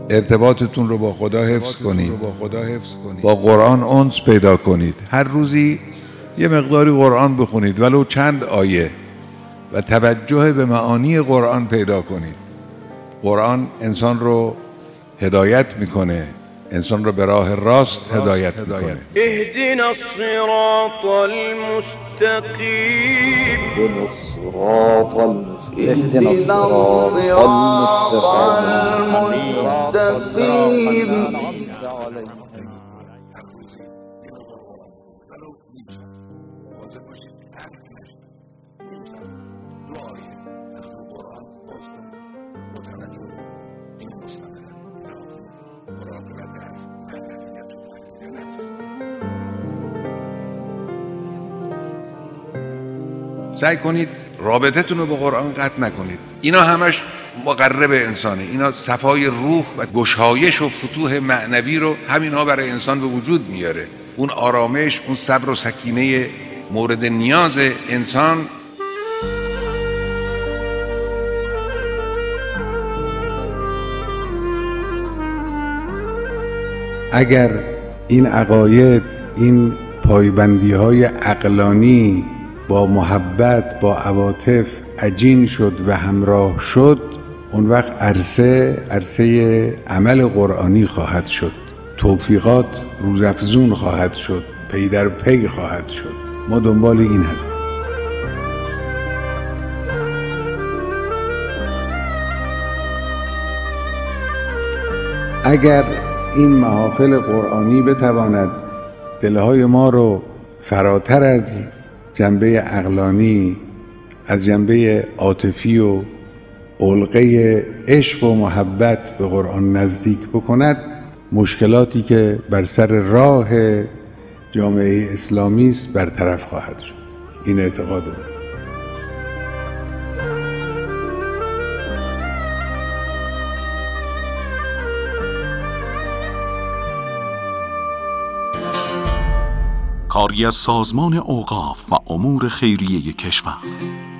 ارتباطتون رو با خدا حفظ کنید، با قرآن انس پیدا کنید. هر روزی یه مقداری قرآن بخونید، ولو چند آیه، و توجه به معانی قرآن پیدا کنید. قرآن انسان رو هدایت میکنه، انسان رو به راه راست هدایت میکنه. اهدنا الصراط المستقیم، اهدنا الصراط المستقیم. سعی کنید رابطتون رو با قرآن قطع نکنید. اینا همش مقرب انسانه. اینا صفای روح و گشایش و فتوح معنوی رو همینها برای انسان به وجود میاره. اون آرامش، اون صبر و سکینه مورد نیاز انسان. اگر این عقاید، این پایبندی‌های عقلانی با محبت، با عواطف عجین شد و همراه شد، اون وقت عرصه عمل قرآنی خواهد شد. توفیقات روزافزون خواهد شد، پی در پی خواهد شد. ما دنبال این هستیم. اگر این محافل قرآنی بتواند دلهای ما رو فراتر از جنبه عقلانی، از جنبه عاطفی و علقه عشق و محبت به قرآن نزدیک بکند، مشکلاتی که بر سر راه جامعه اسلامی است برطرف خواهد شد. این اعتقاد من. کاری از سازمان اوقاف و امور خیریه کشور.